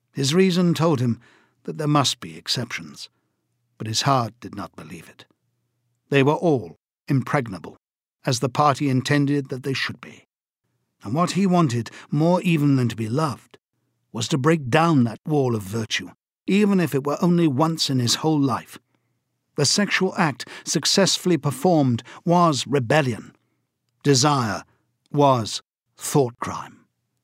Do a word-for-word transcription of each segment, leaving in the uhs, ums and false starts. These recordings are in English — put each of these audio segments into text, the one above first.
His reason told him that there must be exceptions, but his heart did not believe it. They were all impregnable, as the party intended that they should be. And what he wanted, more even than to be loved, was to break down that wall of virtue, even if it were only once in his whole life. The sexual act successfully performed was rebellion. Desire was thought crime.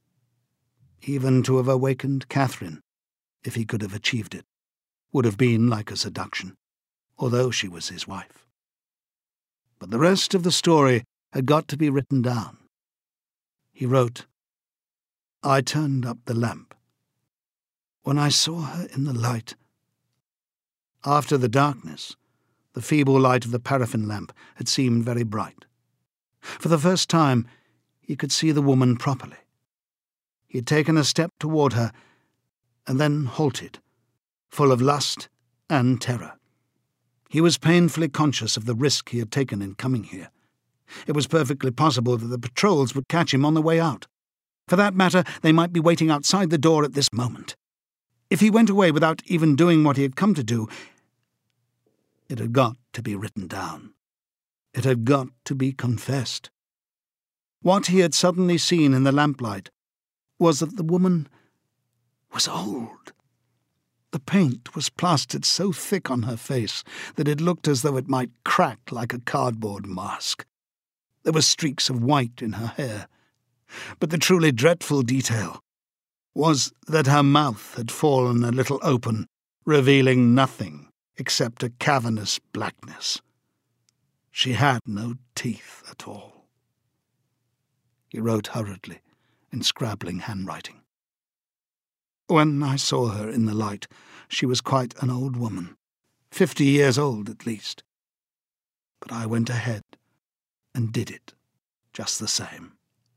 Even to have awakened Catherine, if he could have achieved it, would have been like a seduction, although she was his wife. But the rest of the story had got to be written down. He wrote, "I turned up the lamp. When I saw her in the light, after the darkness, the feeble light of the paraffin lamp had seemed very bright. For the first time, he could see the woman properly. He had taken a step toward her, and then halted, full of lust and terror. He was painfully conscious of the risk he had taken in coming here. It was perfectly possible that the patrols would catch him on the way out. For that matter, they might be waiting outside the door at this moment. If he went away without even doing what he had come to do, it had got to be written down. It had got to be confessed. What he had suddenly seen in the lamplight was that the woman was old. The paint was plastered so thick on her face that it looked as though it might crack like a cardboard mask. There were streaks of white in her hair. But the truly dreadful detail was that her mouth had fallen a little open, revealing nothing except a cavernous blackness. She had no teeth at all. He wrote hurriedly, in scrabbling handwriting. When I saw her in the light, she was quite an old woman, fifty years old at least. But I went ahead and did it just the same.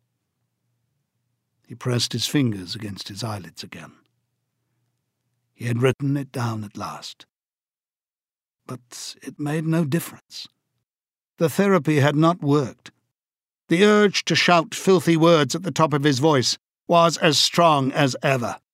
He pressed his fingers against his eyelids again. He had written it down at last. But it made no difference. The therapy had not worked. The urge to shout filthy words at the top of his voice was as strong as ever.